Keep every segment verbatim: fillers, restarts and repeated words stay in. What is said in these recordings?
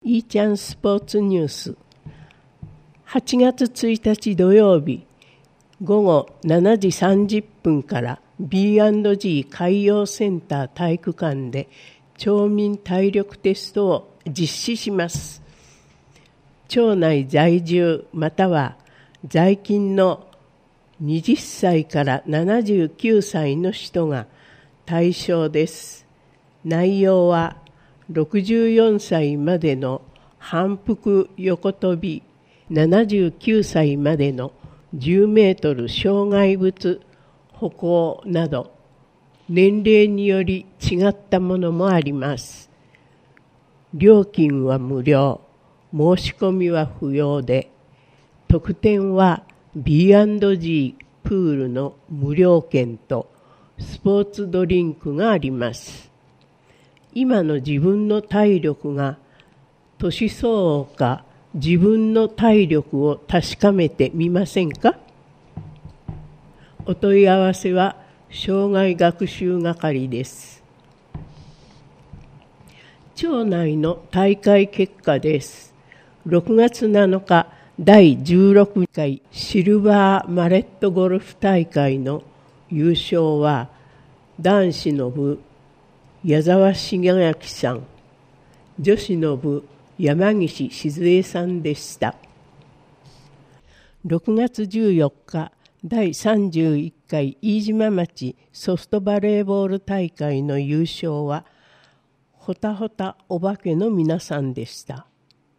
いーちゃんスポーツニュース。はちがつついたち土曜日、午後しちじさんじゅっぷんから ビーアンドジー 海洋センター体育館で町民体力テストを実施します。町内在住または在勤のはたちからななじゅうきゅうさいの人が対象です。内容はろくじゅうよんさいまでの反復横跳び、ななじゅうきゅうさいまでのじゅうメートル障害物歩行など、年齢により違ったものもあります。料金は無料、申し込みは不要で、特典は ビーアンドジー プールの無料券とスポーツドリンクがあります。今の自分の体力が年相応か自分の体力を確かめてみませんか？お問い合わせは障害学習係です。町内の大会結果です。ろくがつなのか、だいじゅうろくかいシルバーマレットゴルフ大会の優勝は男子の部矢沢重明さん、女子の部山岸静江さんでした。ろくがつじゅうよっか、だいさんじゅういっかい飯島町ソフトバレーボール大会の優勝はほたほたお化けの皆さんでした。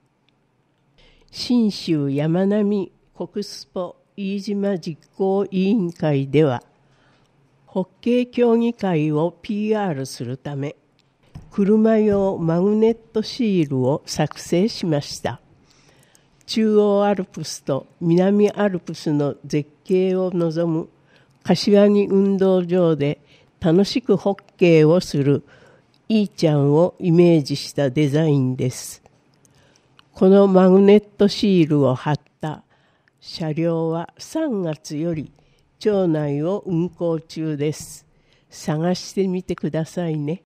信州山並国スポ飯島実行委員会では、ホッケー競技会を ピーアール するため、車用マグネットシールを作成しました。中央アルプスと南アルプスの絶景を望む柏木運動場で楽しくホッケーをするいーちゃんをイメージしたデザインです。このマグネットシールを貼った車両はさんがつより町内を運行中です。探してみてくださいね。